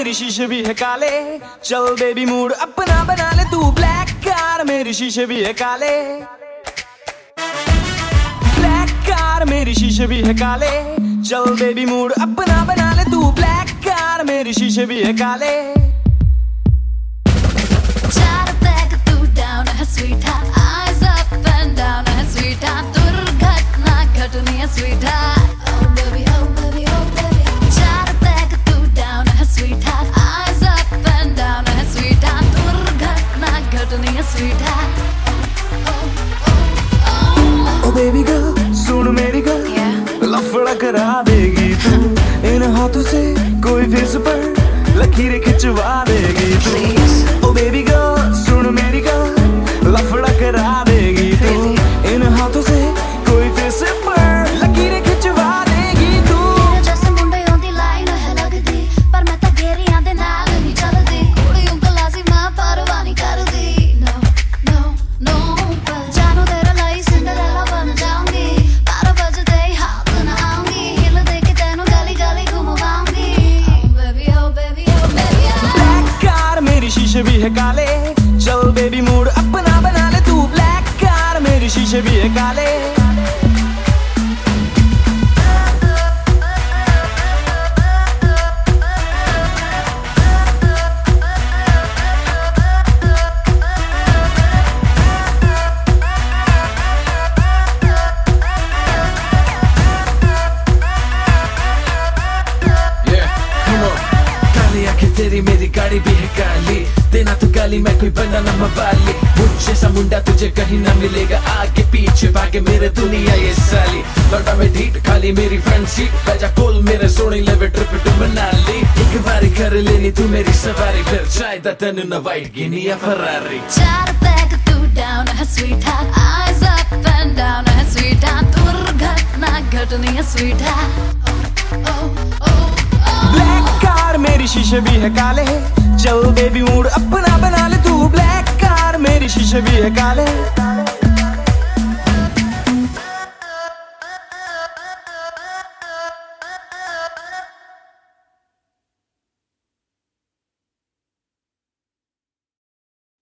मेरी शीशे भी है काले, चल बेबी मूड अपना बना ले तू ब्लैक कार, मेरी शीशे भी है काले, ब्लैक कार मेरी शीशे भी है काले, चल बेबी मूड अपना बना ले तू ब्लैक कार, मेरी शीशे भी है काले। चार पैक तू डाउन है sweetheart, eyes up and down है स्वीटहार्ट, दुर्घटना घटनी है sweetheart, oh baby oh baby oh baby। चार पैक तू डाउन है sweetheart, eyes up and down है स्वीटहार्ट, दुर्घटना घटनी है स्वीटहार्ट, ओ बेबी गर्ल सुन मेरी गर्ल, लफड़ा करा देगी तू इन हाथों से, कोई फेस पर लकीरें खिंचवा देगी तू। ओ बेबी गर्ल सुन मेरी गर्ल, लफड़ा करा देगी तू इन हाथों से, कोई फेस पर लकीरें खिंचवा देगी तू। तेरे जैसे मुंडे ओंदी लाइन है लगदी, पर मैं तां गेरियां दे नाल नहीं चलदी, कुड़ियों गलासी मां परवाह नहीं करदी, no no no पर जानू तेरे लिए सिंडरेला बन जाऊंगी, 12 बजते ही हाथ ना आऊंगी, हिल दे के तेनू गली गली घुमवाऊंगी, oh baby oh baby oh baby। Black car मेरी शीशे भी है काले, चल बेबी मूड अपना बना ले तू ब्लैक कार, मेरी शीशे भी है काले। तेरी मेरी गाड़ी भी है काली, देना तो गाली मैं कोई बंदा न मवाली, मुझे सा मुंडा तुझे कहीं ना मिलेगा, आगे पीछे भागे मेरे दुनिया ये साली, लौटा में ढीठ खाली मेरी फ्रंट सीट, बजा कोल मेरे सोनी लेवे ट्रिप टू मनाली, एक बारी कर लेनी तू मेरी सवारी, फिर चाहे तेनू न वाइट गिनी या फरारी। चार पैक तू डाउन है sweetheart, eyes up and down है स्वीटहार्ट, दुर्घटना घटनी है स्वीटहार्ट, ब्लैक कार मेरी शीशे भी है काले, चल बेबी मूड अपना बना ले तू ब्लैक कार, मेरी शीशे भी है काले।